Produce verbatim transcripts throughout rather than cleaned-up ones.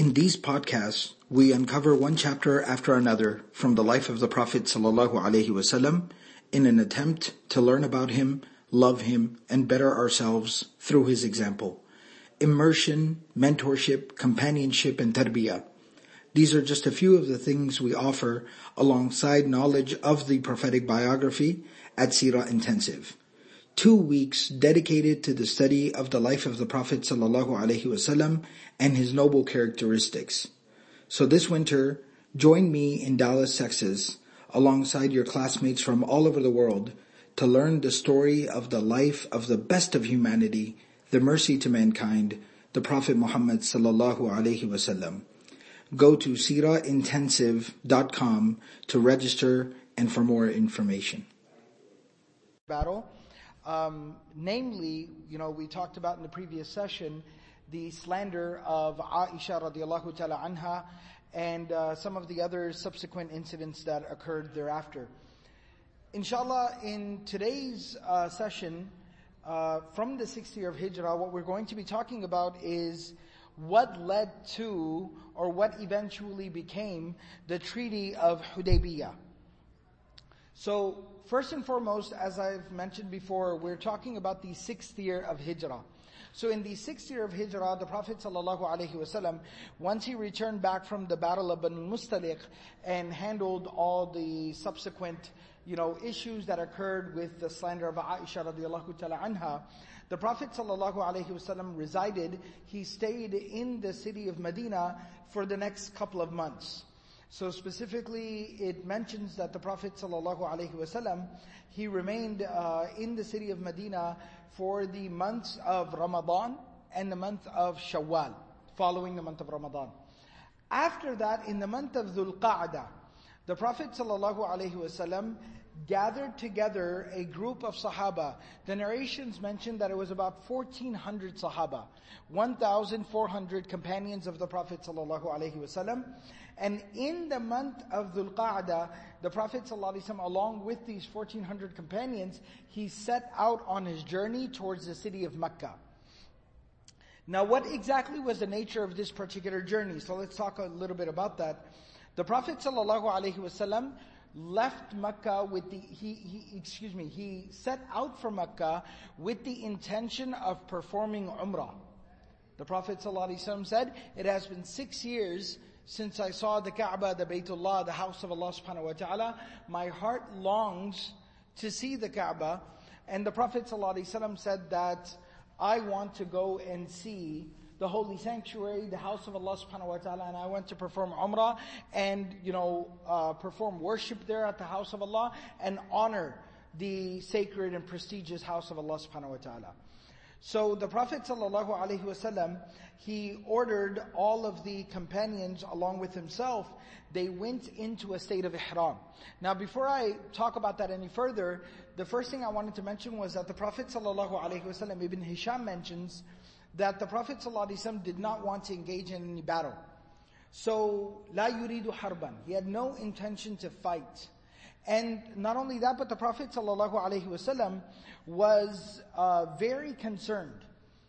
In these podcasts, we uncover one chapter after another from the life of the Prophet ﷺ in an attempt to learn about him, love him, and better ourselves through his example. Immersion, mentorship, companionship, and tarbiyah. These are just a few of the things we offer alongside knowledge of the prophetic biography at Seerah Intensive. Two weeks dedicated to the study of the life of the Prophet ﷺ and his noble characteristics. So this winter, join me in Dallas, Texas, alongside your classmates from all over the world to learn the story of the life of the best of humanity, the mercy to mankind, the Prophet Muhammad ﷺ. Go to seerah intensive dot com to register and for more information. Battle. Um, namely, you know, we talked about in the previous session the slander of Aisha radiallahu ta'ala anha and uh, some of the other subsequent incidents that occurred thereafter. Inshallah, in today's uh, session, uh, from the sixth year of Hijrah, what we're going to be talking about is what led to, or what eventually became, the Treaty of Hudaybiyah. So, first and foremost, as I've mentioned before, we're talking about the sixth year of Hijrah. So in the sixth year of Hijrah, the Prophet ﷺ, once he returned back from the battle of Banu Mustaliq and handled all the subsequent, you know, issues that occurred with the slander of Aisha radiallahu ta'ala anha, the Prophet ﷺ resided, he stayed in the city of Medina for the next couple of months. So specifically, it mentions that the Prophet ﷺ, he remained uh, in the city of Medina for the months of Ramadan and the month of Shawwal, following the month of Ramadan. After that, in the month of Dhul Qa'dah, the Prophet ﷺ gathered together a group of Sahaba. The narrations mention that it was about fourteen hundred Sahaba, one thousand four hundred companions of the Prophet ﷺ. And in the month of Dhul Qa'dah, the Prophet ﷺ, along with these fourteen hundred companions, he set out on his journey towards the city of Mecca. Now, what exactly was the nature of this particular journey? So let's talk a little bit about that. The Prophet ﷺ left Mecca with the, he, he, excuse me, he set out for Mecca with the intention of performing Umrah. The Prophet ﷺ said, it has been six years since I saw the Kaaba, the Baytullah, the house of Allah subhanahu wa ta'ala. My heart longs to see the Kaaba. And the Prophet ﷺ said that I want to go and see the holy sanctuary, the house of Allah subhanahu wa ta'ala, and I want to perform Umrah and, you know, uh, perform worship there at the house of Allah and honor the sacred and prestigious house of Allah subhanahu wa ta'ala. So the Prophet ﷺ, he ordered all of the companions along with himself, they went into a state of ihram. Now before I talk about that any further, the first thing I wanted to mention was that the Prophet ﷺ, Ibn Hisham mentions that the Prophet ﷺ did not want to engage in any battle. So, la yuridu harban. He had no intention to fight. And not only that, but the Prophet ﷺ was uh, very concerned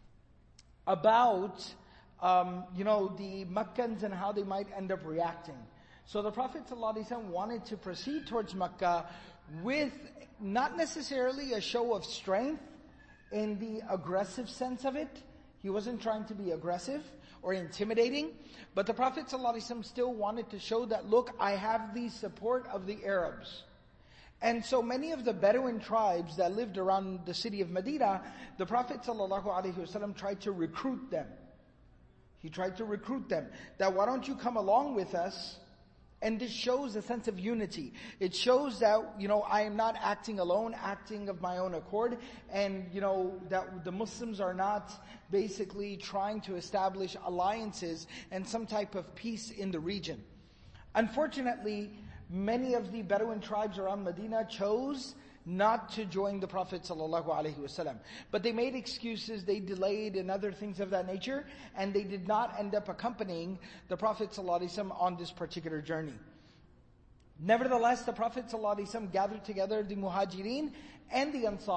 about, um, you know, the Meccans and how they might end up reacting. So the Prophet ﷺ wanted to proceed towards Mecca with not necessarily a show of strength in the aggressive sense of it. He wasn't trying to be aggressive or intimidating, but the Prophet ﷺ still wanted to show that, look, I have the support of the Arabs. And so many of the Bedouin tribes that lived around the city of Medina, the Prophet ﷺ tried to recruit them. He tried to recruit them, that why don't you come along with us? And this shows a sense of unity. It shows that, you know, I am not acting alone, acting of my own accord, and, you know, that the Muslims are not basically trying to establish alliances and some type of peace in the region. Unfortunately, many of the Bedouin tribes around Medina chose not to join the Prophet ﷺ. But they made excuses, they delayed and other things of that nature, and they did not end up accompanying the Prophet ﷺ on this particular journey. Nevertheless, the Prophet ﷺ gathered together the Muhajirin and the Ansar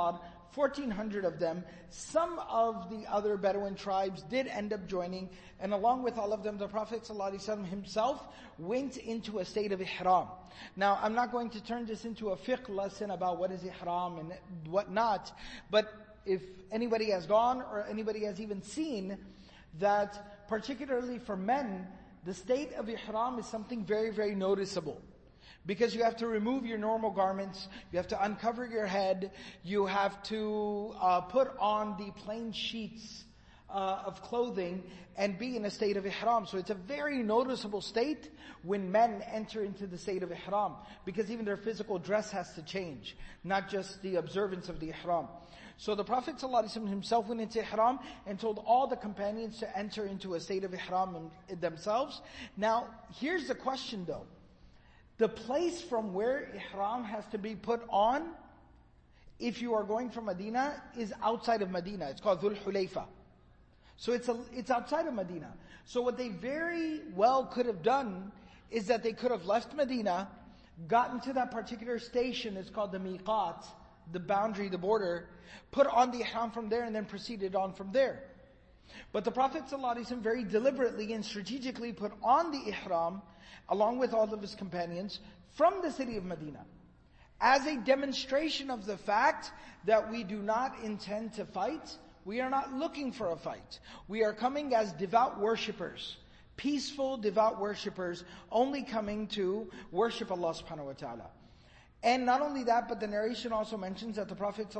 fourteen hundred of them. Some of the other Bedouin tribes did end up joining, and along with all of them, the Prophet ﷺ himself went into a state of ihram. Now, I'm not going to turn this into a fiqh lesson about what is ihram and what not, but if anybody has gone or anybody has even seen that, particularly for men, the state of ihram is something very, very noticeable. Because you have to remove your normal garments, you have to uncover your head, you have to uh, put on the plain sheets uh, of clothing and be in a state of ihram. So it's a very noticeable state when men enter into the state of ihram. Because even their physical dress has to change, not just the observance of the ihram. So the Prophet ﷺ himself went into ihram and told all the companions to enter into a state of ihram themselves. Now, here's the question though. The place from where ihram has to be put on, if you are going from Medina, is outside of Medina. It's called Dhul Hulayfa. So it's a, it's outside of Medina. So what they very well could have done is that they could have left Medina, gotten to that particular station, it's called the miqat, the boundary, the border, put on the ihram from there and then proceeded on from there. But the Prophet ﷺ very deliberately and strategically put on the ihram along with all of his companions from the city of Medina as a demonstration of the fact that we do not intend to fight. We are not looking for a fight. We are coming as devout worshippers, peaceful devout worshippers, only coming to worship Allah subhanahu wa ta'ala. And not only that, but the narration also mentions that the Prophet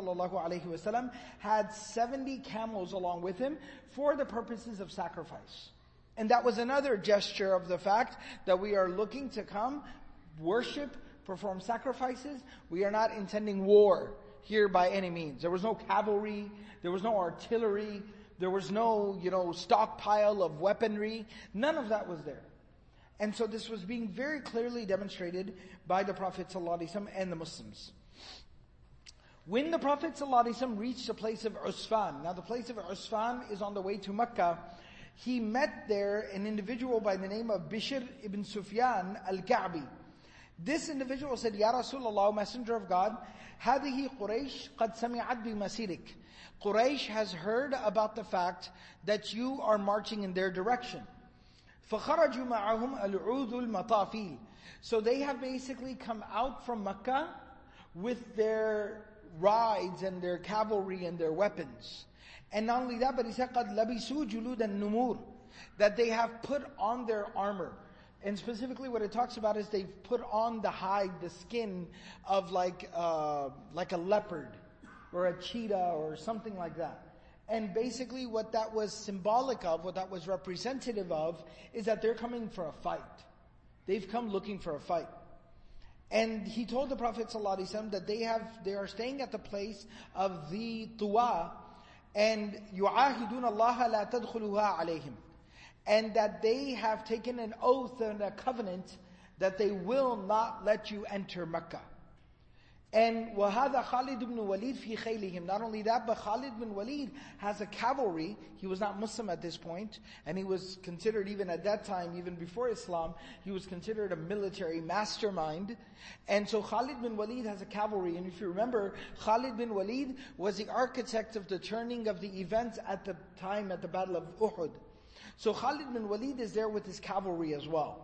ﷺ had seventy camels along with him for the purposes of sacrifice. And that was another gesture of the fact that we are looking to come, worship, perform sacrifices. We are not intending war here by any means. There was no cavalry, there was no artillery, there was no, you know, stockpile of weaponry. None of that was there. And so this was being very clearly demonstrated by the Prophet ﷺ and the Muslims. When the Prophet ﷺ reached the place of Usfan, now the place of Usfan is on the way to Mecca, he met there an individual by the name of Bishr ibn Sufyan al-Ka'bi. This individual said, Ya Rasulullah, Messenger of God, هذه قريش قد سمعت بمسيرك. Quraysh has heard about the fact that you are marching in their direction. فَخَرَجُوا مَعَهُمْ الْعُوذُ الْمَطَافِيلِ. So they have basically come out from Mecca with their rides and their cavalry and their weapons. And not only that, but he said, قَدْ لَبِسُوا جُلُودَ النُّمُورِ, that they have put on their armor. And specifically what it talks about is they've put on the hide, the skin of like, uh, like a leopard or a cheetah or something like that. And basically what that was symbolic of, what that was representative of, is that they're coming for a fight. They've come looking for a fight. And he told the Prophet ﷺ that they have, they are staying at the place of the Tuwa, and يُعَاهِدُونَ اللَّهَ لَا تَدْخُلُهَا عَلَيْهِمْ. And that they have taken an oath and a covenant that they will not let you enter Mecca. And وَهَذَا خَالِدْ ibn Walid فِي خَيْلِهِمْ. Not only that, but Khalid bin Walid has a cavalry. He was not Muslim at this point, and he was considered, even at that time, even before Islam, he was considered a military mastermind. And so Khalid bin Walid has a cavalry. And if you remember, Khalid bin Walid was the architect of the turning of the events at the time at the Battle of Uhud. So Khalid bin Walid is there with his cavalry as well.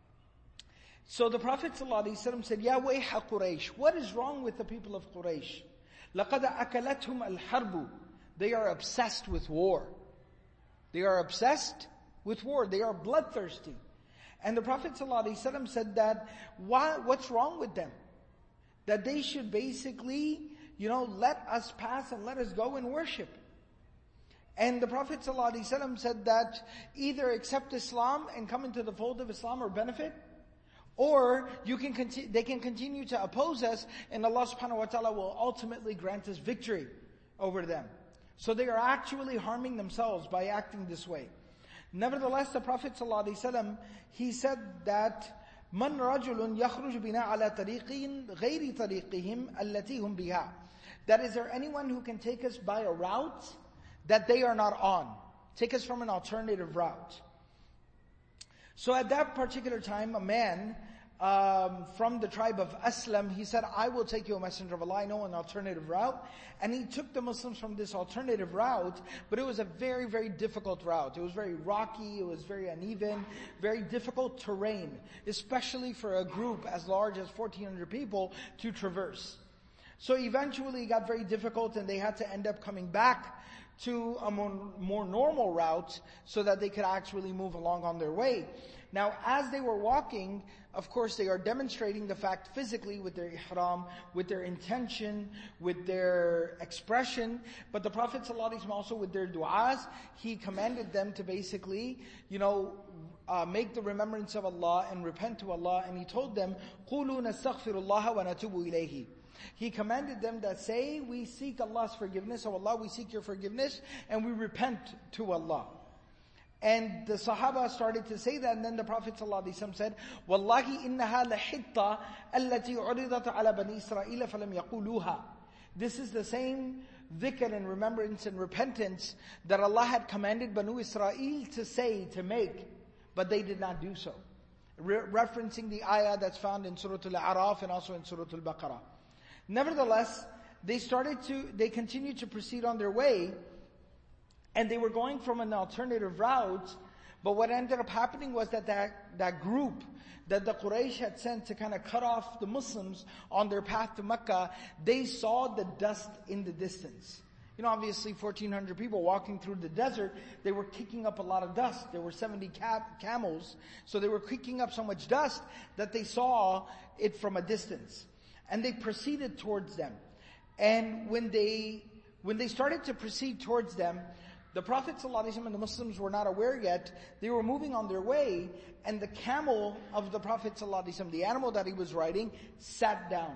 So the Prophet ﷺ said, Ya wayha Quraysh, what is wrong with the people of Quraysh? لَقَدْ أَكَلَتْهُمْ الْحَرْبُ. They are obsessed with war. They are obsessed with war. They are bloodthirsty. And the Prophet ﷺ said that, why, what's wrong with them? That they should basically, you know, let us pass and let us go and worship. And the Prophet ﷺ said that either accept Islam and come into the fold of Islam or benefit, or you can conti- they can continue to oppose us, and Allah subhanahu wa ta'ala will ultimately grant us victory over them. So they are actually harming themselves by acting this way. Nevertheless, the Prophet ﷺ, he said that مَنْ رَجُلٌ يَخْرُجُ بِنَا عَلَى طَرِيقٍ غَيْرِ طَرِيقِهِمْ الَّتِي هُمْ بِهَا. That is there anyone who can take us by a route that they are not on? Take us from an alternative route. So at that particular time, a man um, from the tribe of Aslam, he said, I will take you a messenger of Allah, I know an alternative route. And he took the Muslims from this alternative route, but it was a very, very difficult route. It was very rocky, it was very uneven, very difficult terrain, especially for a group as large as fourteen hundred people to traverse. So eventually it got very difficult and they had to end up coming back to a more, more normal route so that they could actually move along on their way. Now, as they were walking, of course, they are demonstrating the fact physically with their ihram, with their intention, with their expression. But the Prophet ﷺ also with their du'as, he commanded them to basically, you know, uh, make the remembrance of Allah and repent to Allah. And he told them, قُولُوا نَسْتَغْفِرُ اللَّهَ وَنَتُوبُ إِلَيْهِ. He commanded them that say, we seek Allah's forgiveness, O Allah, we seek your forgiveness, and we repent to Allah. And the Sahaba started to say that, and then the Prophet ﷺ said, وَاللَّهِ إِنَّهَا لَحِطَّةً الَّتِي عُرِضَتْ عَلَى بَنِي إِسْرَائِيلَ فَلَمْ يَقُولُوهَا. This is the same dhikr and remembrance and repentance that Allah had commanded Banu Israel to say, to make, but they did not do so. Re- referencing the ayah that's found in Surah Al-A'raf and also in Surah Al-Baqarah. Nevertheless, they started to, they continued to proceed on their way, and they were going from an alternative route, but what ended up happening was that that, that group that the Quraysh had sent to kind of cut off the Muslims on their path to Mecca, they saw the dust in the distance. You know, obviously fourteen hundred people walking through the desert, they were kicking up a lot of dust. There were seventy cam- camels, so they were kicking up so much dust that they saw it from a distance. And they proceeded towards them. And when they, when they started to proceed towards them, the Prophet ﷺ and the Muslims were not aware yet. They were moving on their way, and the camel of the Prophet ﷺ, the animal that he was riding, sat down.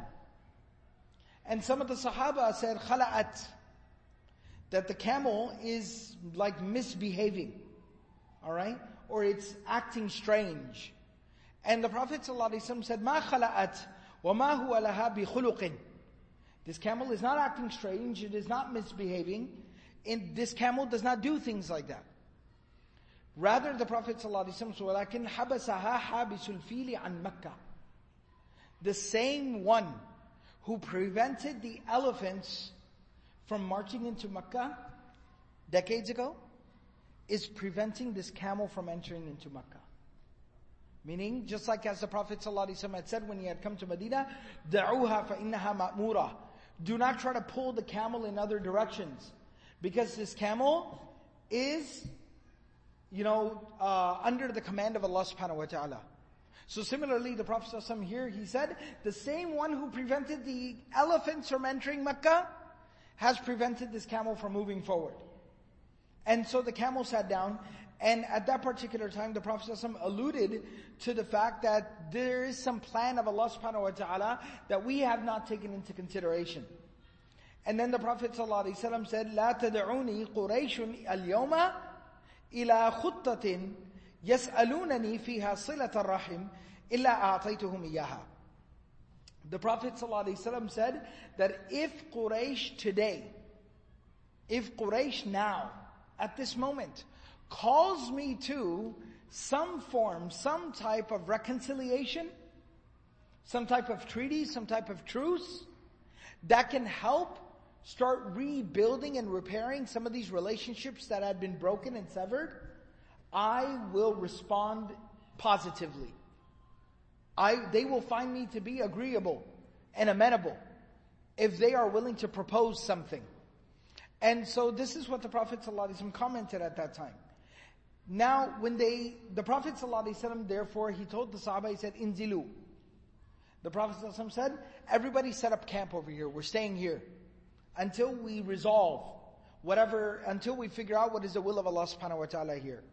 And some of the Sahaba said, khala'at, that the camel is like misbehaving, alright? Or it's acting strange. And the Prophet ﷺ said, ma khala'at, wa ma huwa laha bi khuluqin. This camel is not acting strange, it is not misbehaving. In this camel does not do things like that. Rather, the Prophet ﷺ said, وَلَكِنْ حَبَسَهَا حَابِسُ الْفِيلِ عَنْ مَكَّةِ. The same one who prevented the elephants from marching into Mecca decades ago is preventing this camel from entering into Mecca. Meaning, just like as the Prophet ﷺ had said when he had come to Medina, دَعُوهَا فَإِنَّهَا مَأْمُورَةٌ. Do not try to pull the camel in other directions. Because this camel is, you know, uh, under the command of Allah subhanahu wa ta'ala. So similarly, the Prophet ﷺ here, he said, the same one who prevented the elephants from entering Mecca has prevented this camel from moving forward. And so the camel sat down, and at that particular time, the Prophet ﷺ alluded to the fact that there is some plan of Allah subhanahu wa ta'ala that we have not taken into consideration. And then the Prophet ﷺ said, لا تدعوني قريش اليوم إلى خطة يسألونني فيها صلة الرحم إلا أعطيتهم إياها. The Prophet ﷺ said that if Quraysh today, if Quraysh now, at this moment, calls me to some form, some type of reconciliation, some type of treaty, some type of truce, that can help start rebuilding and repairing some of these relationships that had been broken and severed, I will respond positively. I, they will find me to be agreeable and amenable if they are willing to propose something. And so this is what the Prophet ﷺ commented at that time. Now, when they, the Prophet ﷺ, therefore, he told the Sahaba, he said, Inzilu. The Prophet ﷺ said, everybody set up camp over here, we're staying here. Until we resolve whatever, until we figure out what is the will of Allah subhanahu wa ta'ala here.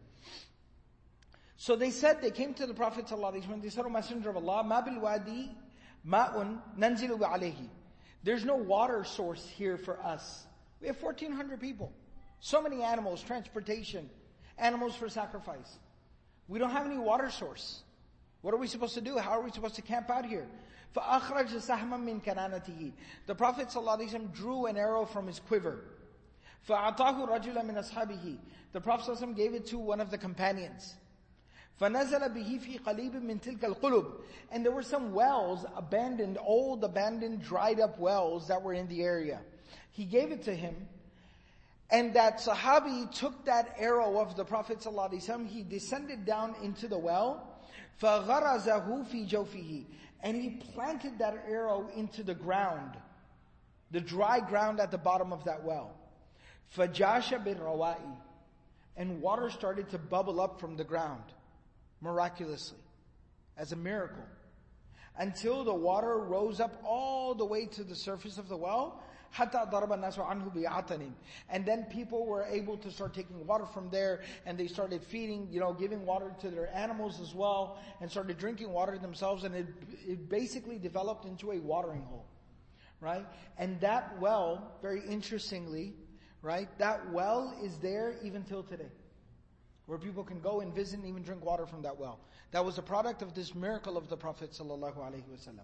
So they said, they came to the Prophet ﷺ, they said, O Messenger of Allah, ma bil wadi ma'un nanzilu alayhi. There's no water source here for us. We have fourteen hundred people. So many animals, transportation, animals for sacrifice. We don't have any water source. What are we supposed to do? How are we supposed to camp out here? فَأَخْرَجَ سَحْمًا مِنْ كَنَانَتِهِ. The Prophet ﷺ drew an arrow from his quiver. فَأَعْطَاهُ رَجُلًا مِنْ أَصْحَابِهِ. The Prophet ﷺ gave it to one of the companions. فَنَزَلَ بِهِ فِي قَلِيبٍ مِّن تِلْكَ الْقُلُوبِ. And there were some wells, abandoned, old, abandoned, dried up wells that were in the area. He gave it to him, and that Sahabi took that arrow of the Prophet ﷺ, he descended down into the well, فَغَرَزَهُ فِي جَوْفِهِ, and he planted that arrow into the ground, the dry ground at the bottom of that well. فَجَاشَ بِالرَّوَائِ, and water started to bubble up from the ground, miraculously, as a miracle, until the water rose up all the way to the surface of the well, حَتَّى ضَرَبَ النَّاسُ عَنْهُ بِعَطَنٍ. And then people were able to start taking water from there, and they started feeding, you know, giving water to their animals as well, and started drinking water themselves, and it, it basically developed into a watering hole, right? And that well, very interestingly, right, that well is there even till today, where people can go and visit and even drink water from that well. That was a product of this miracle of the Prophet sallallahu alaihi wasallam.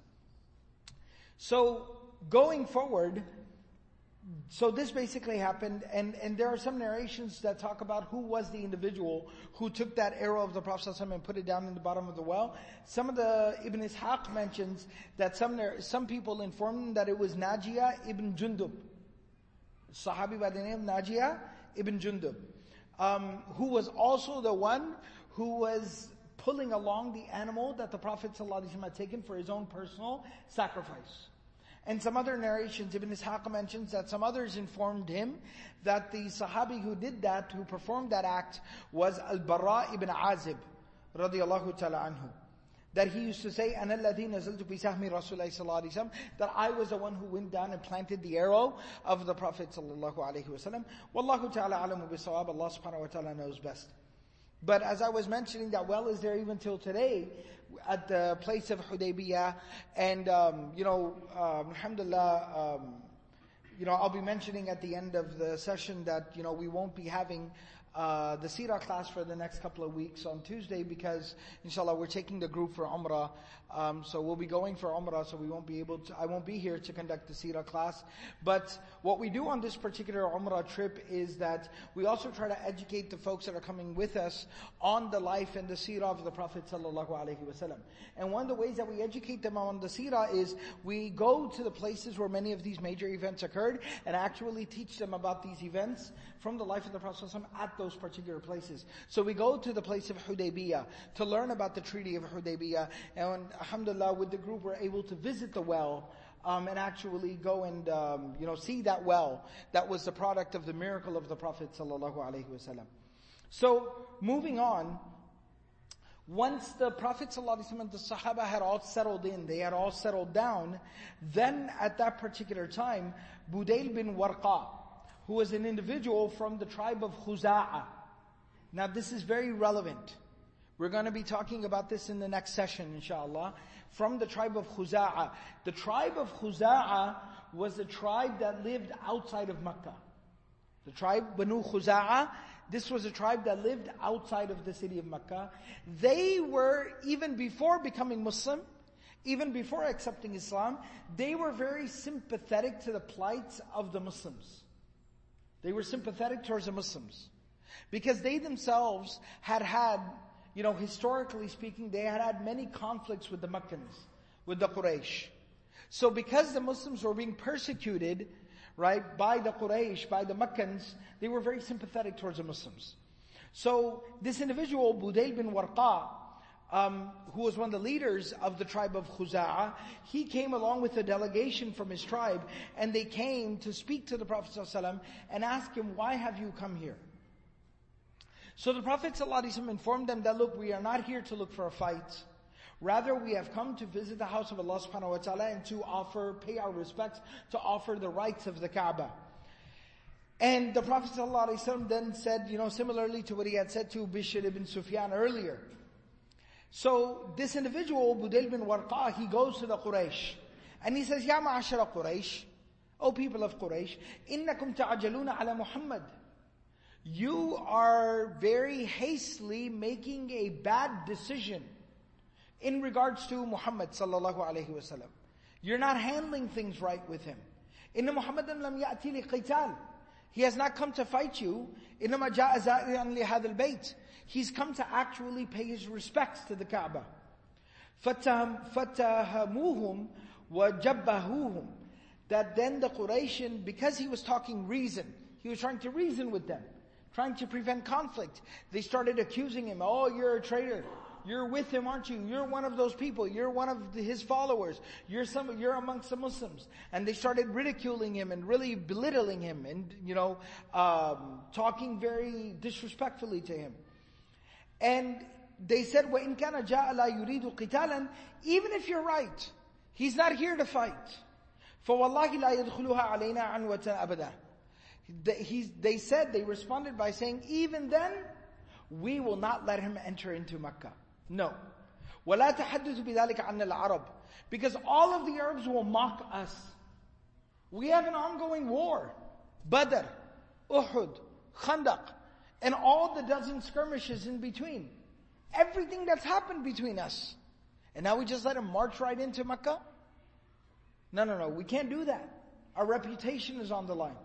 So, going forward, so this basically happened, and, and there are some narrations that talk about who was the individual who took that arrow of the Prophet ﷺ and put it down in the bottom of the well. Some of the, Ibn Ishaq mentions that some some people informed him that it was Najiyah ibn Jundub, Sahabi by the name of Najiyah ibn Jundub, um, who was also the one who was pulling along the animal that the Prophet ﷺ had taken for his own personal sacrifice. And some other narrations, Ibn Ishaq mentions that some others informed him that the Sahabi who did that, who performed that act, was Al-Bara ibn Azib, radiyallahu ta'ala anhu. That he used to say, أَنَا الَّذِي نَزَلْتُ بِسَهْمِ رَسُولِ اللَّهِ صَلَّى اللَّهُ عَلَيْهِ وسلم, that I was the one who went down and planted the arrow of the Prophet sallallahu alaihi wasallam. Wallahu ta'ala alamu bisawab. Allah subhanahu wa ta'ala knows best. But as I was mentioning, that well is there even till today, at the place of Hudaybiyah, and um, you know, um, alhamdulillah, um, you know, I'll be mentioning at the end of the session that you know we won't be having uh, the Seerah class for the next couple of weeks on Tuesday, because inshallah we're taking the group for Umrah, um, so we'll be going for Umrah, so we won't be able to, I won't be here to conduct the Seerah class. But what we do on this particular Umrah trip is that we also try to educate the folks that are coming with us on the life and the Seerah of the Prophet sallallahu alaihi wasallam. And one of the ways that we educate them on the Seerah is we go to the places where many of these major events occurred and actually teach them about these events from the life of the Prophet sallallahu alaihi wasallam at those particular places. So we go to the place of Hudaybiyah to learn about the Treaty of Hudaybiyah, and alhamdulillah, with the group we're able to visit the well um, and actually go and um, you know see that well that was the product of the miracle of the Prophet sallallahu alaihi wasallam. So moving on, once the Prophet sallallahu alaihi wasallam and the Sahaba had all settled in, they had all settled down, then at that particular time, Budayl bin Warqa, who was an individual from the tribe of Khuza'ah. Now this is very relevant. We're going to be talking about this in the next session, inshallah. From the tribe of Khuza'ah. The tribe of Khuza'ah was a tribe that lived outside of Mecca. The tribe Banu Khuza'ah, this was a tribe that lived outside of the city of Mecca. They were, even before becoming Muslim, even before accepting Islam, they were very sympathetic to the plight of the Muslims. They were sympathetic towards the Muslims. Because they themselves had had, you know, historically speaking, they had had many conflicts with the Meccans, with the Quraysh. So because the Muslims were being persecuted, right, by the Quraysh, by the Meccans, they were very sympathetic towards the Muslims. So this individual, Budayl bin Warqa, um, who was one of the leaders of the tribe of Khuza'ah, he came along with a delegation from his tribe, and they came to speak to the Prophet ﷺ and ask him, why have you come here? So the Prophet ﷺ informed them that, look, we are not here to look for a fight. Rather, we have come to visit the house of Allah subhanahu wa ta'ala and to offer, pay our respects, to offer the rights of the Kaaba. And the Prophet ﷺ then said, you know, similarly to what he had said to Bishr ibn Sufyan earlier. So this individual, Budayl bin Warqa, he goes to the Quraysh. And he says, Ya ma'ashara Quraysh, O people of Quraysh, innakum ta'ajaluna ala Muhammad. You are very hastily making a bad decision in regards to Muhammad sallallahu alaihi wasallam. You're not handling things right with him. Inna Muhammadan lam ya'ti li qital. He has not come to fight you. Innama ja'a za'iran li hadha al-bayt. He's come to actually pay his respects to the Kaaba. فَتَهَمُوهُمْ وَجَبَّهُوهُمْ. That then the Quraysh, because he was talking reason, he was trying to reason with them, trying to prevent conflict. They started accusing him, oh, you're a traitor. You're with him, aren't you? You're one of those people. You're one of his followers. You're some, you're amongst the Muslims. And they started ridiculing him and really belittling him and, you know, um, talking very disrespectfully to him. And they said, وَإِن كَانَ جَاءَ لَا يُرِيدُ قِتَالًا. Even if you're right, he's not here to fight. فَوَاللَّهِ لَا يَدْخُلُهَا عَلَيْنَا عَنْوَةً أَبَدًا. They, he's, they said, they responded by saying, even then, we will not let him enter into Mecca. No. وَلَا تَحَدُّثُ بِذَلِكَ عَنَّ الْعَرَبِ. Because all of the Arabs will mock us. We have an ongoing war. Badr, Uhud, Khandaq, and all the dozen skirmishes in between. Everything that's happened between us. And now we just let him march right into Mecca? No, no, no. We can't do that. Our reputation is on the line.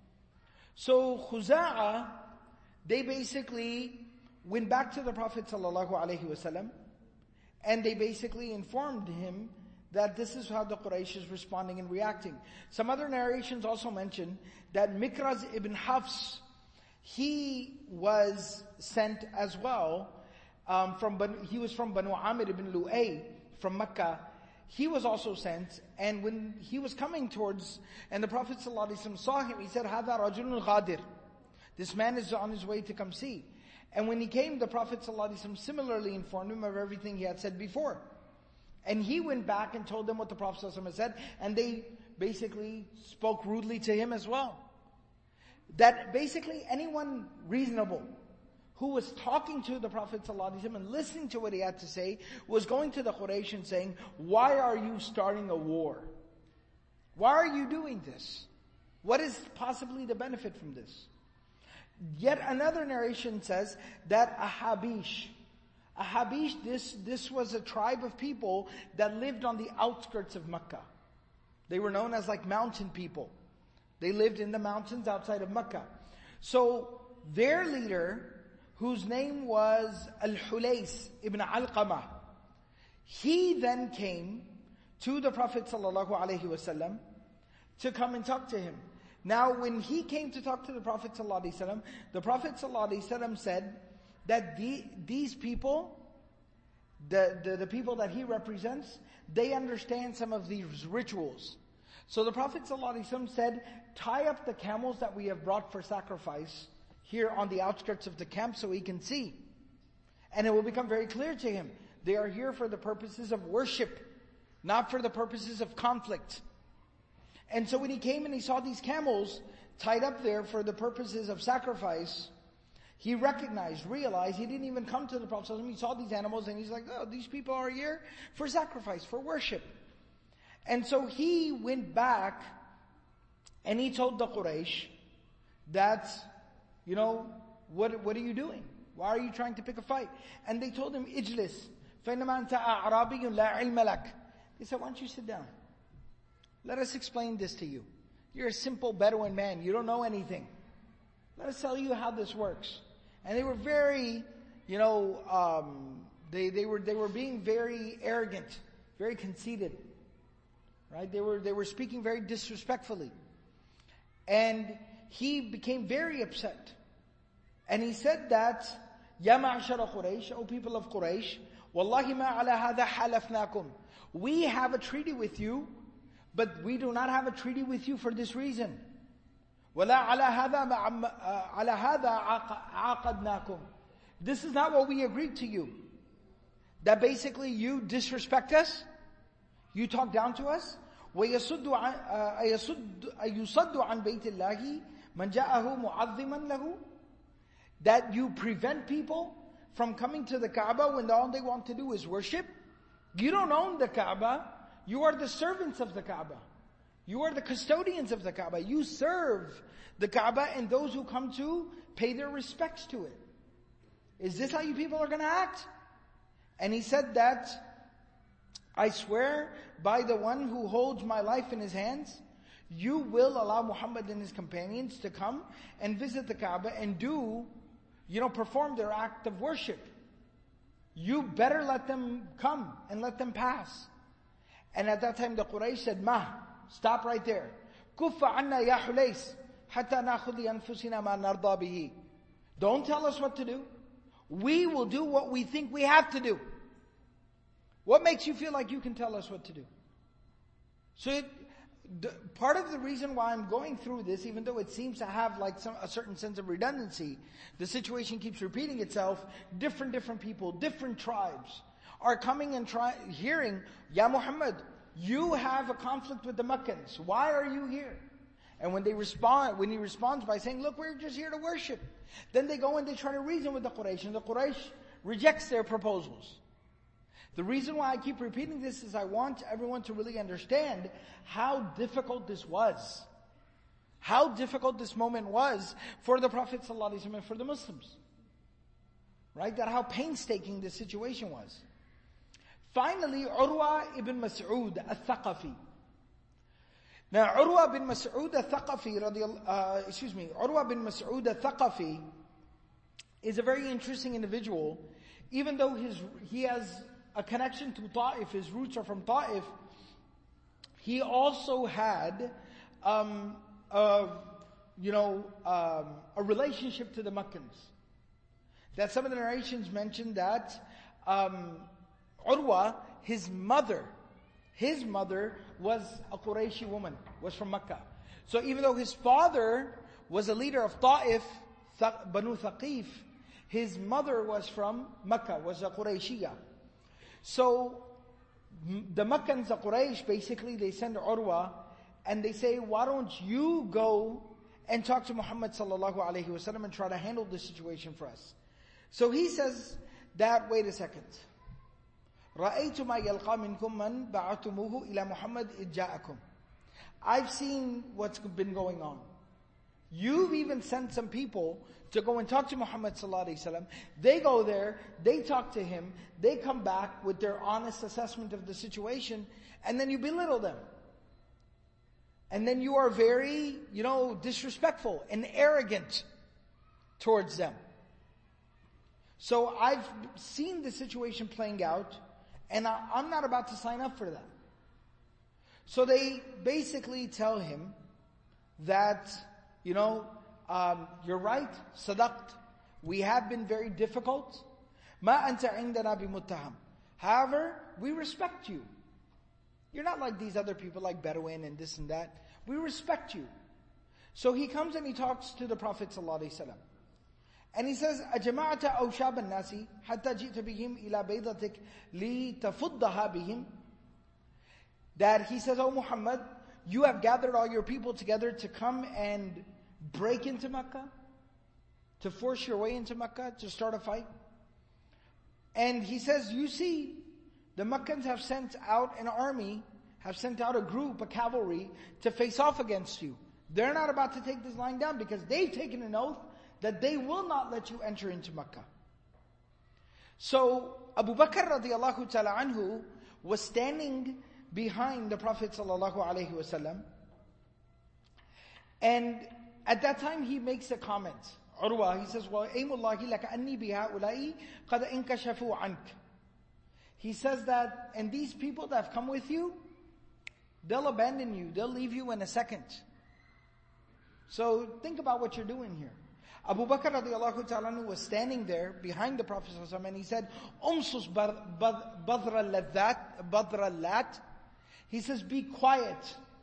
So Khuza'a, they basically went back to the Prophet ﷺ, and they basically informed him that this is how the Quraysh is responding and reacting. Some other narrations also mention that Mikraz ibn Hafs, he was sent as well, um, from he was from Banu Amir ibn Lu'ay, from Mecca. He was also sent, and when he was coming towards, and the Prophet ﷺ saw him, he said, هَذَا رَجُلٌ غَادِرٌ. This man is on his way to come see. And when he came, the Prophet ﷺ similarly informed him of everything he had said before. And he went back and told them what the Prophet ﷺ had said, and they basically spoke rudely to him as well. That basically anyone reasonable who was talking to the Prophet ﷺ and listening to what he had to say was going to the Quraysh and saying, why are you starting a war? Why are you doing this? What is possibly the benefit from this? Yet another narration says that Ahabish, Ahabish, this, this was a tribe of people that lived on the outskirts of Mecca. They were known as like mountain people. They lived in the mountains outside of Mecca. So their leader, whose name was Al-Hulays ibn Alqamah, he then came to the Prophet ﷺ to come and talk to him. Now, when he came to talk to the Prophet ﷺ, the Prophet ﷺ said that the, these people, the, the, the people that he represents, they understand some of these rituals. So the Prophet ﷺ said, tie up the camels that we have brought for sacrifice here on the outskirts of the camp so he can see. And it will become very clear to him. They are here for the purposes of worship, not for the purposes of conflict. And so when he came and he saw these camels tied up there for the purposes of sacrifice, he recognized, realized, he didn't even come to the Prophet ﷺ. He saw these animals and he's like, oh, these people are here for sacrifice, for worship. And so he went back and he told the Quraysh that, you know, what what are you doing? Why are you trying to pick a fight? And they told him, Ijlis, فَإِنَّمَا أَنْتَ أَعْرَابِيٌّ لَا عِلْمَ لَكَ. They said, why don't you sit down? Let us explain this to you. You're a simple Bedouin man. You don't know anything. Let us tell you how this works. And they were very, you know, um, they they were they were being very arrogant, very conceited, right? They were they were speaking very disrespectfully, and he became very upset. And he said that, Ya ma'ashara Quraysh, O people of Quraysh, Wallahi ma ala hadha halafnakum. We have a treaty with you, but we do not have a treaty with you for this reason. وَلَا عَلَى هَذَا عَلَى هَذَا عَقَدْنَاكُمْ. This is not what we agreed to you. That basically you disrespect us, you talk down to us, وَيَصُدُّ عَنْ بَيْتِ اللَّهِ مَنْ جَاءَهُ مُعَظِّمًا لَهُ. That you prevent people from coming to the Kaaba when all they want to do is worship. You don't own the Kaaba. You are the servants of the Kaaba. You are the custodians of the Kaaba. You serve the Kaaba and those who come to pay their respects to it. Is this how you people are going to act? And he said that, I swear by the one who holds my life in his hands, you will allow Muhammad and his companions to come and visit the Kaaba and do you know, perform their act of worship. You better let them come and let them pass. And at that time the Quraysh said, Ma, stop right there. Kuffa anna ya Hulays, hatta nakhudh li anfusina ma narda bihi. Don't tell us what to do. We will do what we think we have to do. What makes you feel like you can tell us what to do? So it, the, part of the reason why I'm going through this, even though it seems to have like some, a certain sense of redundancy, the situation keeps repeating itself. Different, different people, different tribes are coming and try, hearing, Ya Muhammad, you have a conflict with the Meccans. Why are you here? And when they respond, when he responds by saying, look, we're just here to worship. Then they go and they try to reason with the Quraysh, and the Quraysh rejects their proposals. The reason why I keep repeating this is I want everyone to really understand how difficult this was. How difficult this moment was for the Prophet ﷺ and for the Muslims. Right? That how painstaking this situation was. Finally, Urwa ibn Mas'ud al-Thaqafi. Now, Urwa bin Mas'ud al-Thaqafi, uh, excuse me, Urwa bin Mas'ud al-Thaqafi is a very interesting individual. Even though his he has a connection to Ta'if, his roots are from Ta'if, he also had, um, a, you know, um, a relationship to the Meccans. That some of the narrations mention that um, Urwa, his mother, his mother was a Qurayshi woman, was from Mecca. So even though his father was a leader of Ta'if, Banu Thaqif, his mother was from Mecca, was a Qurayshiyah. So the Meccans, the Quraysh, basically they send Urwa and they say, why don't you go and talk to Muhammad sallallahu alaihi wasallam and try to handle this situation for us? So he says that, wait a second. رَأَيْتُ مَا يَلْقَى مِنْكُمْ مَنْ بَعَثْتُمُوهُ إِلَى مُحَمَّدٍ إِذْ جَاءَكُمْ. I've seen what's been going on. You've even sent some people to go and talk to Muhammad sallallahu alaihi wasallam. They go there, they talk to him, they come back with their honest assessment of the situation, and then you belittle them. And then you are very, you know, disrespectful and arrogant towards them. So I've seen the situation playing out, and I, I'm not about to sign up for that. So they basically tell him that, you know, um, you're right, sadaqt. We have been very difficult. Ma anta indana bimuttaham. However, we respect you. You're not like these other people like Bedouin and this and that. We respect you. So he comes and he talks to the Prophet sallallahu alaihi wasallam. And he says, أَجَمَعْتَ أَوْشَابَ النَّاسِ حَتَّى جِئْتَ بِهِمْ إِلَى بَيْضَتِكَ لِتَفُضَّهَا بِهِمْ. That he says, oh Muhammad, you have gathered all your people together to come and break into Mecca, to force your way into Mecca, to start a fight. And he says, you see, the Meccans have sent out an army, have sent out a group, a cavalry, to face off against you. They're not about to take this line down because they've taken an oath that they will not let you enter into Mecca. So Abu Bakr radiallahu ta'ala anhu was standing behind the Prophet sallallahu alaihi wasallam, and at that time he makes a comment. Urwa, he says, "Wa aimullahi laka anni bihaulai qad inkashafu ank." He says that, and these people that have come with you, they'll abandon you, they'll leave you in a second. So think about what you're doing here. Abu Bakr radiallahu ta'ala was standing there behind the Prophet ﷺ, and he said, Umsus badra ladhat, badra lat. He says, be quiet,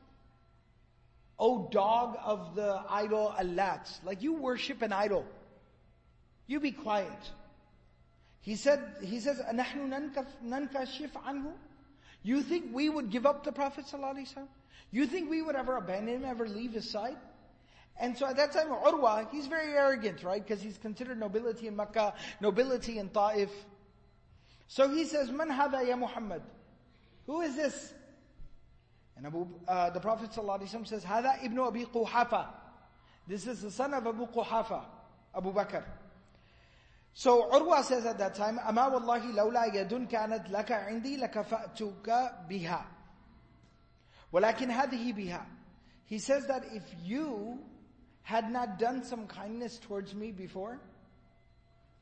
O dog of the idol Allat. Like you worship an idol. You be quiet. He said, he says, أَنَحْنُ نَنْكَشِفْ عَنْهُ. You think we would give up the Prophet ﷺ? You think we would ever abandon him, ever leave his side? And so at that time, Urwa, he's very arrogant, right? Because he's considered nobility in Makkah, nobility in Ta'if. So he says, Man hada ya Muhammad? Who is this? And Abu, uh, the Prophet ﷺ says, Hada ibn Abi Quhafa. This is the son of Abu Quhafa, Abu Bakr. So Urwa says at that time, Ama wallahi lawla yadun kanat laka indi lakafa'tuka biha. Walakin hadihi biha. He says that if you had not done some kindness towards me before,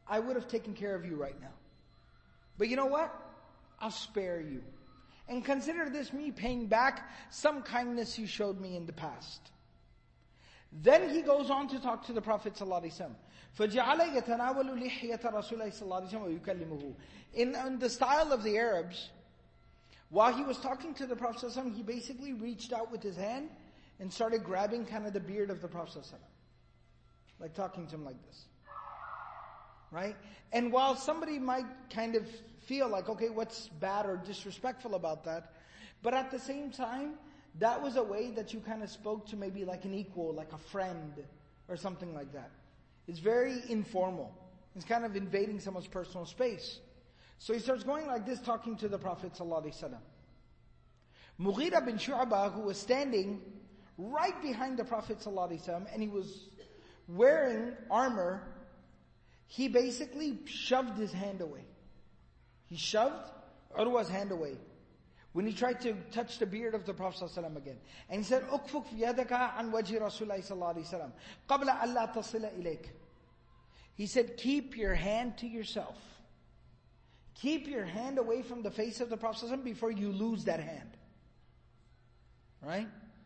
I would have taken care of you right now. But you know what? I'll spare you. And consider this me paying back some kindness you showed me in the past. Then he goes on to talk to the Prophet ﷺ. فَجَعَلَ يَتَنَاوَلُ لِحْيَةَ رَسُولَ اللَّهِ صَلَّى اللَّهُ عَلَيْهِ وَسَلَّمَ in, in the style of the Arabs, while he was talking to the Prophet ﷺ, he basically reached out with his hand and started grabbing kind of the beard of the Prophet ﷺ. Like talking to him like this. Right? And while somebody might kind of feel like, okay, what's bad or disrespectful about that? But at the same time, that was a way that you kind of spoke to maybe like an equal, like a friend or something like that. It's very informal. It's kind of invading someone's personal space. So he starts going like this, talking to the Prophet ﷺ. Mughira bin Shu'bah, who was standing right behind the Prophet ﷺ, and he was wearing armor, he basically shoved his hand away. He shoved Urwa's hand away when he tried to touch the beard of the Prophet ﷺ again. And he said, "Ukfuk yadaka an wajhi Rasulullah sallallahu alaihi wasallam, qabla an la tasila ilayk." He said, keep your hand to yourself. Keep your hand away from the face of the Prophet ﷺ before you lose that hand. Right?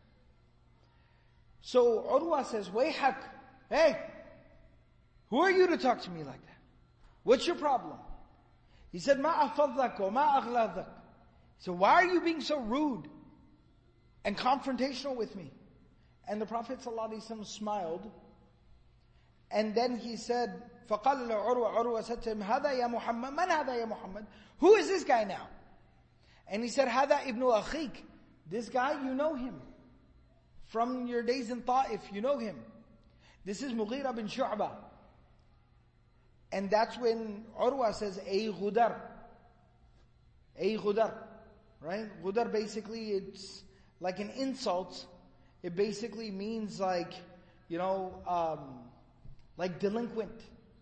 So Urwa says, Wayhak, hey, who are you to talk to me like that? What's your problem? He said, Ma afaddak wa ma aghladak. So why are you being so rude and confrontational with me? And the Prophet ﷺ smiled. And then he said, فَقَالَ لَعُرْوَ Urwa said to him, هَذَا يَا مُحَمَّدْ مَنْ هَذَا يَا مُحَمَّدْ? Who is this guy now? And he said, هَذَا إِبْنُ أَخِيكَ. This guy, you know him. From your days in Ta'if, you know him. This is Mughira bin Shu'bah. And that's when Urwa says, Ay Ghudar. Ay Ghudar. Right? Ghudar basically, it's like an insult. It basically means like, you know, um, like delinquent.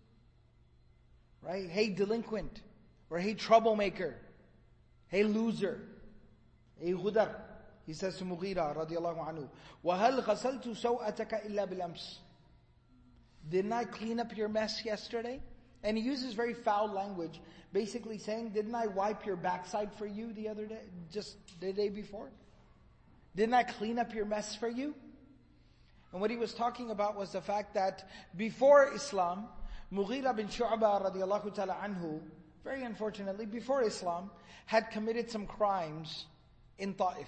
Right? Hey delinquent. Or hey troublemaker. Hey loser. Hey Ghudar. He says to Mughira radiallahu anhu, وَهَلْ غَسَلْتُ سَوْءَتَكَ إِلَّا بِالْأَمْسِ. Didn't I clean up your mess yesterday? And he uses very foul language, basically saying, didn't I wipe your backside for you the other day, just the day before? Didn't I clean up your mess for you? And what he was talking about was the fact that before Islam, Mughira bin Shu'bah radiallahu ta'ala anhu, very unfortunately, before Islam, had committed some crimes in Ta'if.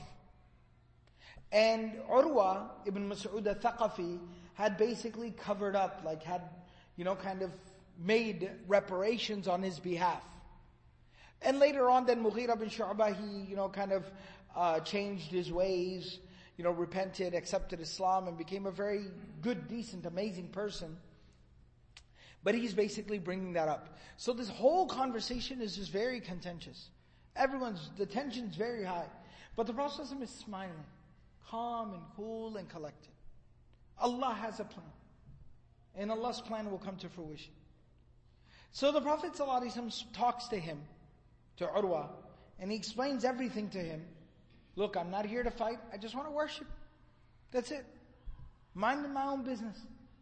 And Urwa ibn Mas'ud al-Thaqafi had basically covered up, like had, you know, kind of made reparations on his behalf. And later on, then Mughira bin Shu'bah, he, you know, kind of uh, changed his ways, you know, repented, accepted Islam, and became a very good, decent, amazing person. But he's basically bringing that up. So this whole conversation is just very contentious. Everyone's, the tension's very high. But the Prophet ﷺ is smiling, calm and cool and collected. Allah has a plan. And Allah's plan will come to fruition. So the Prophet ﷺ talks to him, to Urwa, and he explains everything to him. Look, I'm not here to fight. I just want to worship. That's it. Minding my own business.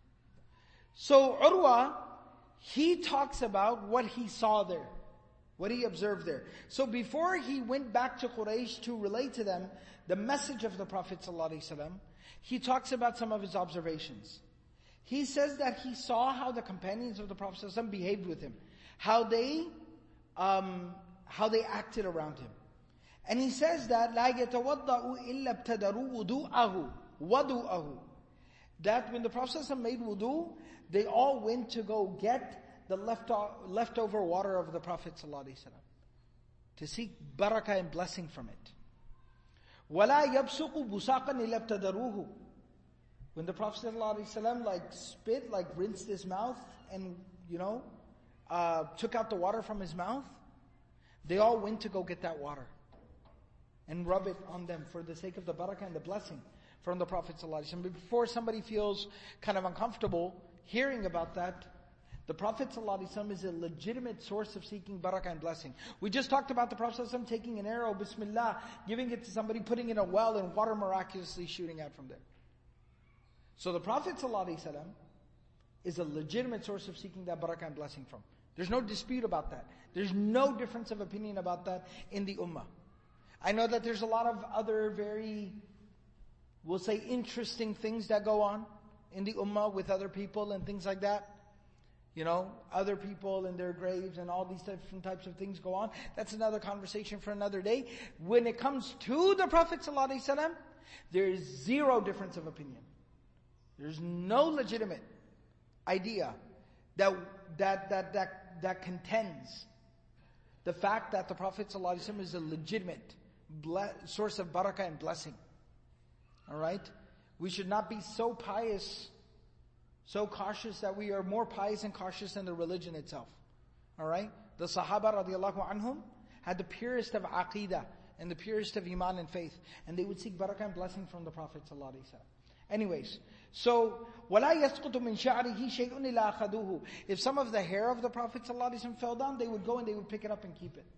So Urwa, he talks about what he saw there. What he observed there. So before he went back to Quraysh to relate to them the message of the Prophet ﷺ, he talks about some of his observations. He says that he saw how the companions of the Prophet ﷺ behaved with him. How they, um, how they acted around him. And he says that, لَا يَتَوَضَّأُ إِلَّا ابْتَدَرُوا وُضُوءَهُ وَضُوءَهُ. That when the Prophet ﷺ made wudu, they all went to go get the left, leftover water of the Prophet ﷺ, to seek barakah and blessing from it. وَلَا يَبْسُقُ بُسَاقًا إِلَّا ابْتَدَرُوهُ. When the Prophet ﷺ like spit, like rinsed his mouth and, you know, uh, took out the water from his mouth, they all went to go get that water and rub it on them for the sake of the barakah and the blessing from the Prophet ﷺ. Before somebody feels kind of uncomfortable hearing about that, the Prophet ﷺ is a legitimate source of seeking barakah and blessing. We just talked about the Prophet ﷺ taking an arrow, bismillah, giving it to somebody, putting it in a well, and water miraculously shooting out from there. So the Prophet ﷺ is a legitimate source of seeking that barakah and blessing from. There's no dispute about that. There's no difference of opinion about that in the ummah. I know that there's a lot of other very, we'll say, interesting things that go on in the ummah with other people and things like that. You know, other people in their graves and all these different types of things go on. That's another conversation for another day. When it comes to the Prophet ﷺ, there is zero difference of opinion. There's no legitimate idea that that that that that contends the fact that the Prophet ﷺ is a legitimate ble- source of barakah and blessing. All right, we should not be so pious, so cautious that we are more pious and cautious than the religion itself. All right, the Sahaba radiallahu anhum had the purest of aqeedah and the purest of iman and faith, and they would seek barakah and blessing from the Prophet sallallahu alaihi wasallam. Anyways, so وَلَا يَسْقُطُ مِنْ شَعْرِهِ شَيْءٌ إِلَّا أَخَذُوهُ. If some of the hair of the Prophet ﷺ fell down, they would go and they would pick it up and keep it.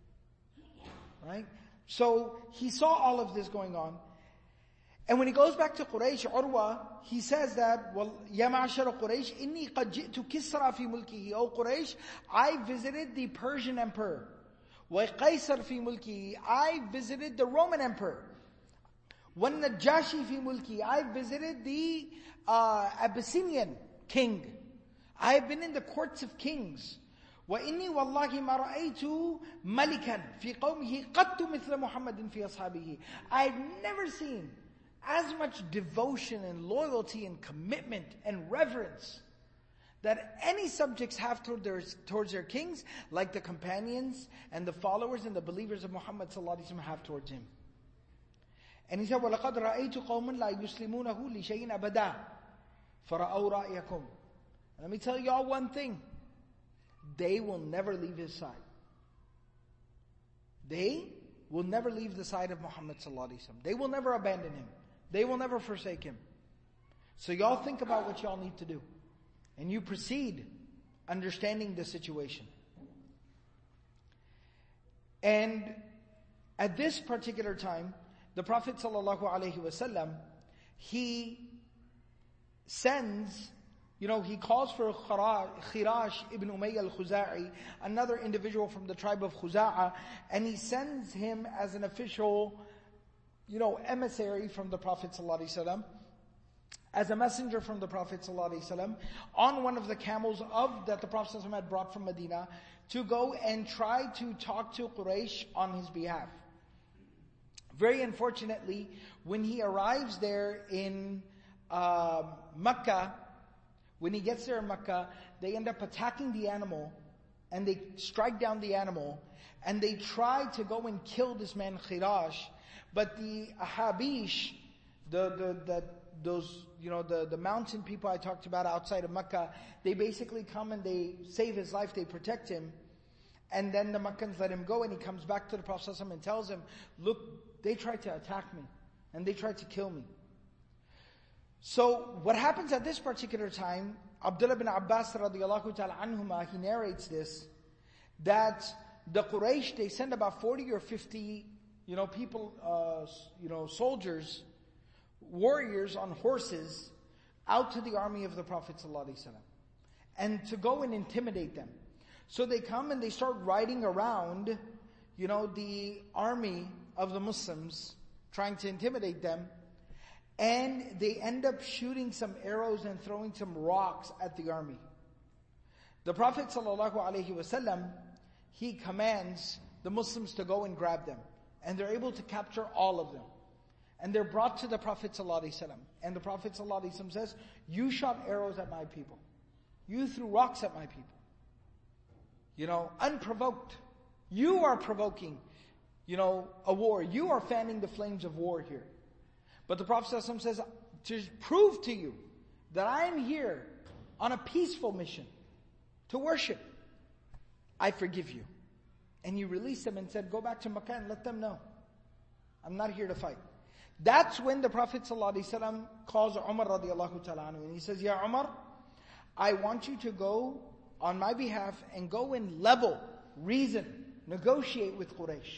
Right? So he saw all of this going on. And when he goes back to Quraysh, Urwa, he says that, well, يَا مَعْشَرَ قُرَيْشِ إِنِّي قَدْ جِئْتُ كِسْرَى فِي مُلْكِهِ. O Quraysh, I visited the Persian emperor. وَقَيْصَرْ فِي مُلْكِهِ. I visited the Roman emperor. وَالنَّجَّاشِي فِي مُلْكِهِ. I visited the uh, Abyssinian king. I have been in the courts of kings. وَإِنِّي وَاللَّهِ مَا رَأَيْتُ مَلِكًا فِي قَوْمِهِ قَدْتُ مِثْلَ مُحَمَّدٍ فِي أَصْحَابِهِ. I've never seen as much devotion and loyalty and commitment and reverence that any subjects have toward their, towards their kings, like the companions and the followers and the believers of Muhammad sallallahu alaihi wasallam have towards him. And he said, وَلَقَدْ رَأَيْتُ قَوْمًا لَا يُسْلِمُونَهُ لِشَيْءٍ أَبَدًا فَرَأَوْا رَأْيَكُمْ. Let me tell y'all one thing. They will never leave his side. They will never leave the side of Muhammad sallallahu alaihi wasallam. They will never abandon him. They will never forsake him. So y'all think about what y'all need to do. And you proceed understanding the situation. And at this particular time, the Prophet sallallahu alaihi wasallam, he sends, you know, he calls for Khirash ibn Umayyah al-Khuza'i, another individual from the tribe of Khuza'a, and he sends him as an official, you know, emissary from the Prophet sallallahu alaihi wasallam, as a messenger from the Prophet sallallahu alaihi wasallam, on one of the camels of that the Prophet sallallahu alaihi wasallam had brought from Medina, to go and try to talk to Quraysh on his behalf. Very unfortunately, when he arrives there in uh, Mecca, when he gets there in Mecca, they end up attacking the animal, and they strike down the animal, and they try to go and kill this man Khirash, but the Ahabish, the the the those you know the the mountain people I talked about outside of Mecca, they basically come and they save his life, they protect him, and then the Meccans let him go, and he comes back to the Prophet ﷺ and tells him, look, they tried to attack me, and they tried to kill me. So what happens at this particular time, Abdullah bin Abbas radiallahu ta'ala anhuma, he narrates this, that the Quraysh, they send about forty or fifty, you know, people, uh, you know, soldiers, warriors on horses, out to the army of the Prophet sallallahu alaihi wasallam, and to go and intimidate them. So they come and they start riding around, you know, the army of the Muslims, trying to intimidate them. And they end up shooting some arrows and throwing some rocks at the army. The Prophet sallallahu alaihi wasallam, he commands the Muslims to go and grab them. And they're able to capture all of them. And they're brought to the Prophet sallallahu alaihi wasallam. And the Prophet sallallahu alaihi wasallam says, you shot arrows at my people. You threw rocks at my people. You know, unprovoked. You are provoking, you know, a war. You are fanning the flames of war here. But the Prophet ﷺ says, to prove to you that I am here on a peaceful mission to worship, I forgive you. And you released them and said, go back to Makkah and let them know, I'm not here to fight. That's when the Prophet ﷺ calls Umar radiallahu ta'ala anhu, and he says, Ya Umar, I want you to go on my behalf and go and level, reason, negotiate with Quraysh.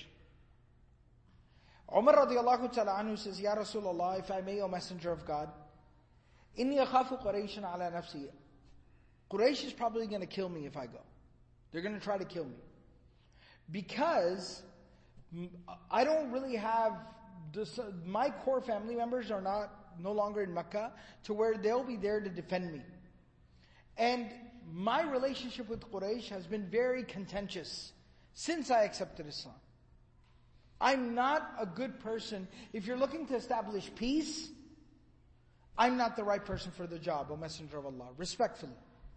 Umar radiallahu ta'ala anhu says, Ya Rasulullah, if I may, O Messenger of God, inni akhafu Qurayshan ala nafsi. Quraysh is probably going to kill me if I go. They're going to try to kill me. Because I don't really have, this, my core family members are not no longer in Mecca to where they'll be there to defend me. And my relationship with Quraysh has been very contentious since I accepted Islam. I'm not a good person. If you're looking to establish peace, I'm not the right person for the job, O Messenger of Allah, respectfully.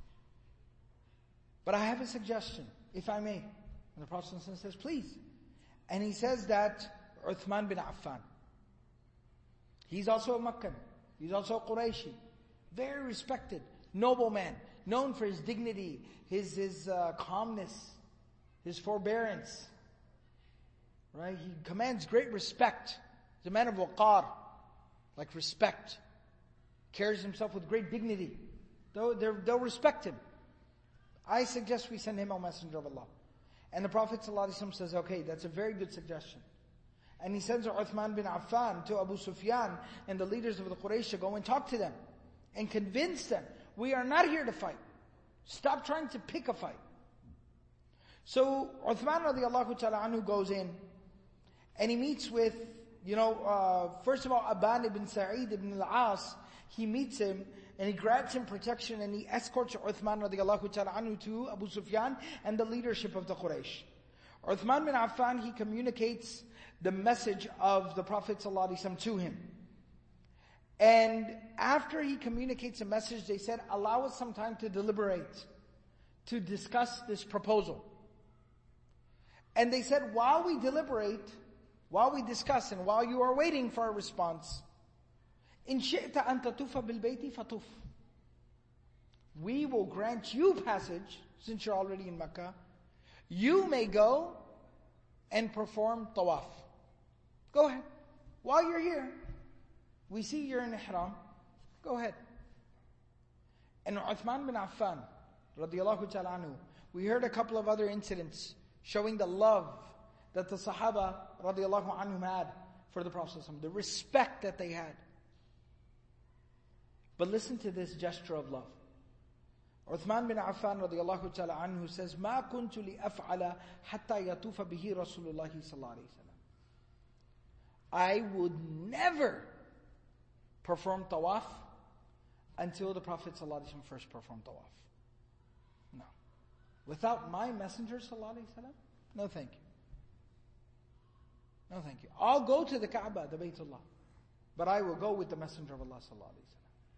But I have a suggestion, if I may. And the Prophet says, please. And he says that Uthman bin Affan, he's also a Meccan, he's also a Qurayshi, very respected, noble man, known for his dignity, his, his uh, calmness, his forbearance. Right? He commands great respect. He's a man of waqar, like respect. Carries himself with great dignity. They'll, they'll respect him. I suggest we send him, O Messenger of Allah. And the Prophet ﷺ says, okay, that's a very good suggestion. And he sends Uthman bin Affan to Abu Sufyan and the leaders of the Quraysh to go and talk to them and convince them, we are not here to fight. Stop trying to pick a fight. So Uthman radiallahu ta'ala anhu goes in and he meets with, you know, uh, first of all, Aban ibn Sa'id ibn al-As, he meets him and he grants him protection and he escorts Uthman radiallahu ta'ala anhu to Abu Sufyan and the leadership of the Quraysh. Uthman bin Affan, he communicates the message of the Prophet ﷺ to him. And after he communicates a message, they said, allow us some time to deliberate, to discuss this proposal. And they said, while we deliberate, while we discuss, and while you are waiting for a response, in shi'ta an tatufa bil bayti fatuf. We will grant you passage, since you're already in Mecca. You may go and perform tawaf. Go ahead. While you're here, we see you're in ihram. Go ahead. And Uthman bin Affan, radiallahu ta'ala anhu, we heard a couple of other incidents showing the love that the Sahaba, radiallahu anhum, had for the Prophet, the respect that they had. But listen to this gesture of love. Uthman bin Affan radiallahu ta'ala anhu says, مَا كُنْتُ لِأَفْعَلَ حَتَّى يَطُوفَ بِهِ رَسُولُ اللَّهِ صَلَّى اللَّهُ عَلَيْهِ وسلم. I would never perform tawaf until the Prophet sallallahu alaihi wasallam first performed tawaf. No. Without my messenger sallallahu alaihi wasallam, no thank you. No thank you. I'll go to the Kaaba, the Baytullah, but I will go with the messenger of Allah sallallahu alaihi wasallam.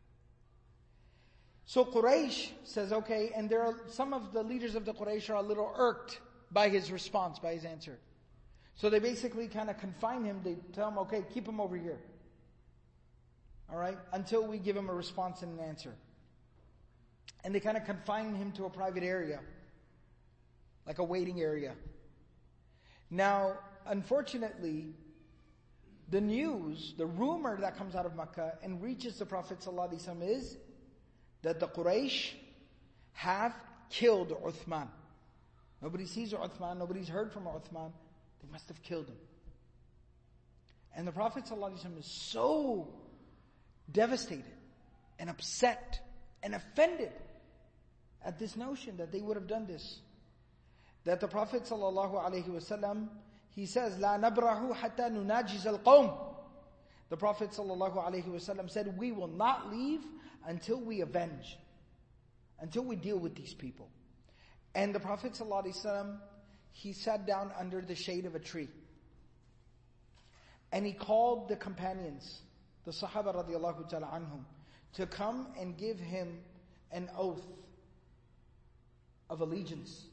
So Quraysh says, okay, and there are some of the leaders of the Quraysh are a little irked by his response, by his answer. So they basically kind of confine him. They tell him, okay, keep him over here. Alright? Until we give him a response and an answer. And they kind of confine him to a private area. Like a waiting area. Now, unfortunately, the news, the rumor that comes out of Makkah and reaches the Prophet ﷺ is that the Quraysh have killed Uthman. Nobody sees Uthman, nobody's heard from Uthman. They must have killed him. And the Prophet ﷺ is so devastated and upset and offended at this notion that they would have done this. That the Prophet ﷺ, he says, لا نبرح حتى نناجز القوم. The Prophet ﷺ said, we will not leave until we avenge, until we deal with these people. And the Prophet ﷺ, he sat down under the shade of a tree. And he called the companions, the Sahaba radiallahu ta'ala anhum, to come and give him an oath of allegiance.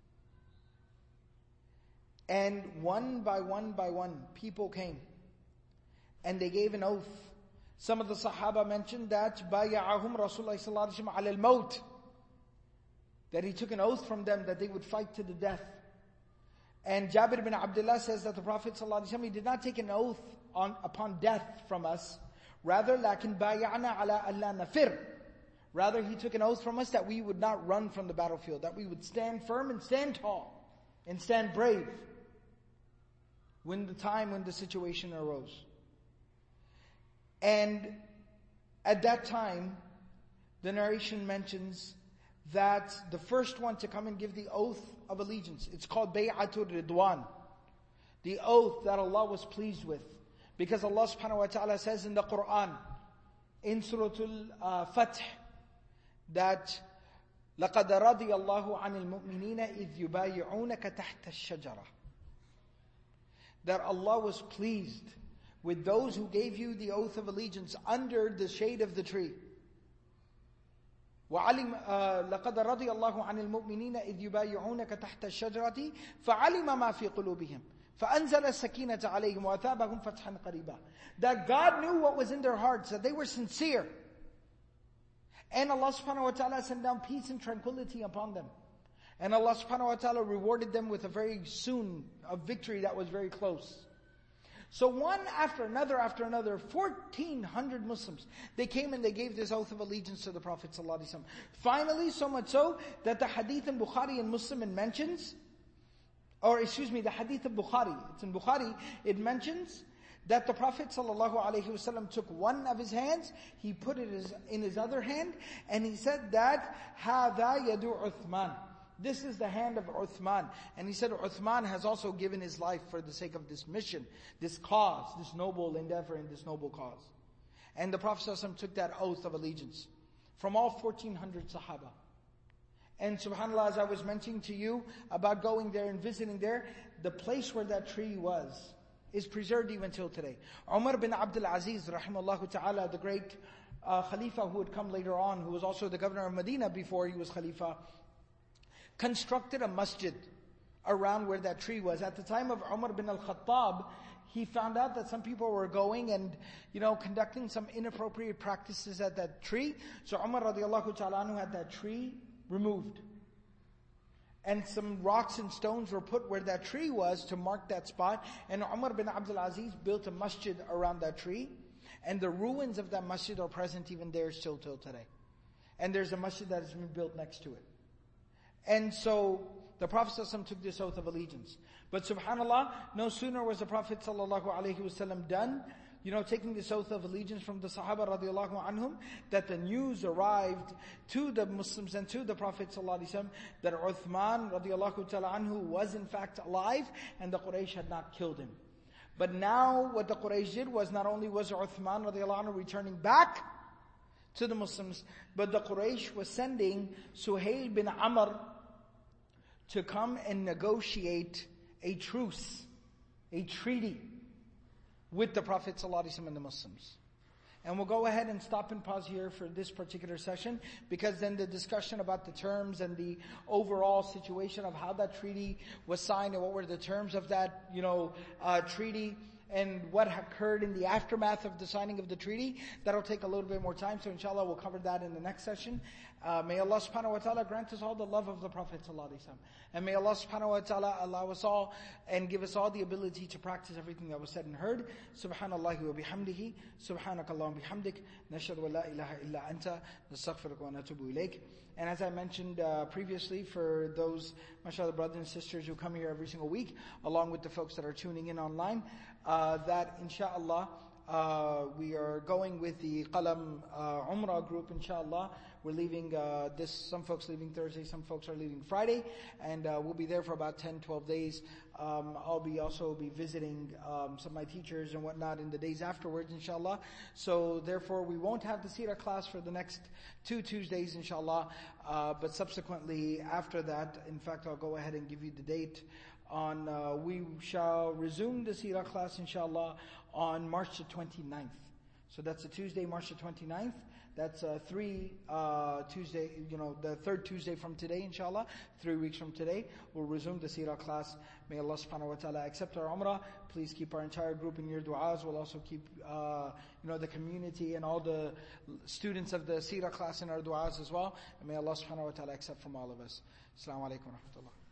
And one by one by one, people came. And they gave an oath. Some of the Sahaba mentioned that baya'ahum Rasulullah sallallahu alaihi wasallam ala al-maut, that he took an oath from them that they would fight to the death. And Jabir bin Abdullah says that the Prophet sallallahu alaihi wasallam, he did not take an oath on upon death from us. Rather, lakin bay'ana ala alla nafir. Rather, he took an oath from us that we would not run from the battlefield, that we would stand firm and stand tall and stand brave when the time, when the situation arose. And at that time, the narration mentions that the first one to come and give the oath of allegiance. It's called Bay'atul Ridwan. The oath that Allah was pleased with. Because Allah subhanahu wa ta'ala says in the Quran, in Surah Al-Fath, that لَقَدْ رَضِيَ اللَّهُ عَنِ الْمُؤْمِنِينَ إِذْ يُبَايِعُونَكَ تَحْتَ الشَّجَرَةِ. That Allah was pleased with those who gave you the oath of allegiance under the shade of the tree. وَعَلِمَ لَقَدْ رَضِيَ اللَّهُ عَنِ الْمُؤْمِنِينَ إِذْ يُبَايِعُونَكَ تَحْتَ الشَّجَرَةِ فَعَلِمَ مَا فِي قُلُوبِهِمْ فَأَنزَلَ السَّكِينَةَ عَلَيْهِمْ وَأَثَابَهُمْ فَتْحًا قَرِيبًا. That God knew what was in their hearts, that they were sincere. And Allah subhanahu wa ta'ala sent down peace and tranquility upon them. And Allah subhanahu wa ta'ala rewarded them with a very soon, a victory that was very close. So one after another, after another, fourteen hundred Muslims, they came and they gave this oath of allegiance to the Prophet ﷺ. Finally, so much so, that the hadith in Bukhari and Muslim mentions, or excuse me, the hadith of Bukhari, it's in Bukhari, it mentions that the Prophet ﷺ took one of his hands, he put it in his other hand, and he said that, هَذَا يَدُ Uthman. This is the hand of Uthman. And he said Uthman has also given his life for the sake of this mission, this cause, this noble endeavor and this noble cause. And the Prophet ﷺ took that oath of allegiance from all fourteen hundred Sahaba. And subhanAllah, as I was mentioning to you about going there and visiting there, the place where that tree was is preserved even till today. Umar bin Abdul Aziz, rahimahullah ta'ala, the great uh, Khalifa who would come later on, who was also the governor of Medina before he was Khalifa, constructed a masjid around where that tree was. At the time of Umar bin al-Khattab, he found out that some people were going and, you know, conducting some inappropriate practices at that tree. So Umar radiallahu ta'ala anhu had that tree removed. And some rocks and stones were put where that tree was to mark that spot. And Umar bin Abdul Aziz built a masjid around that tree. And the ruins of that masjid are present even there still till today. And there's a masjid that has been built next to it. And so the Prophet ﷺ took this oath of allegiance. But subhanAllah, no sooner was the Prophet ﷺ done, you know, taking this oath of allegiance from the Sahaba radiallahu anhum, that the news arrived to the Muslims and to the Prophet ﷺ that Uthman radiallahu ta'ala anhu was in fact alive and the Quraysh had not killed him. But now what the Quraysh did was not only was Uthman radiallahu anhu returning back to the Muslims, but the Quraysh was sending Suhail bin Amr to come and negotiate a truce, a treaty with the Prophet ﷺ and the Muslims. And we'll go ahead and stop and pause here for this particular session, because then the discussion about the terms and the overall situation of how that treaty was signed and what were the terms of that, you know, uh, treaty, and what occurred in the aftermath of the signing of the treaty, that'll take a little bit more time. So inshallah we'll cover that in the next session. Uh, may Allah subhanahu wa ta'ala grant us all the love of the Prophet sallallahu alaihi wasallam. And may Allah subhanahu wa ta'ala allow us all and give us all the ability to practice everything that was said and heard. Subhanallahi wa bihamdihi. Subhanakallahum bihamdik. Nashhadu wa la ilaha illa anta. Nastaghfiruka wa natubu ilayk. And as I mentioned uh, previously, for those, mashallah, brothers and sisters who come here every single week, along with the folks that are tuning in online, uh, that inshallah, uh, we are going with the Qalam uh, Umrah group, inshallah. We're leaving uh, this, some folks leaving Thursday, some folks are leaving Friday, and uh, we'll be there for about ten, twelve days. Um, I'll be also be visiting um, some of my teachers and whatnot in the days afterwards, inshallah. So therefore, we won't have the Seerah class for the next two Tuesdays, inshallah. Uh, but subsequently, after that, in fact, I'll go ahead and give you the date. On uh, we shall resume the Seerah class, inshallah, on March the twenty-ninth. So that's a Tuesday, March the twenty-ninth. That's uh, three uh, Tuesday, you know, the third Tuesday from today, inshallah. Three weeks from today, we'll resume the Seerah class. May Allah subhanahu wa ta'ala accept our Umrah. Please keep our entire group in your du'as. We'll also keep, uh, you know, the community and all the students of the Seerah class in our du'as as well. And may Allah subhanahu wa ta'ala accept from all of us. Assalamu alaikum wa rahmatullah.